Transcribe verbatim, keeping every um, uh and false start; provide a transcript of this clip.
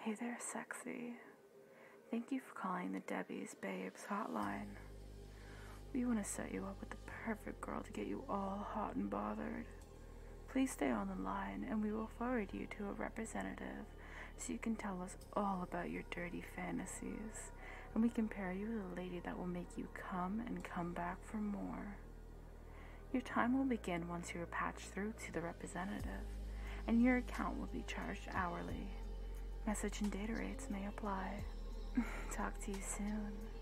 Hey there, sexy. Thank you for calling the Debbie's Babes hotline. We want to set you up with the perfect girl to get you all hot and bothered. Please stay on the line and we will forward you to a representative so you can tell us all about your dirty fantasies, and we can pair you with a lady that will make you come and come back for more. Your time will begin once you are patched through to the representative, and your account will be charged hourly. Message and data rates may apply. Talk to you soon.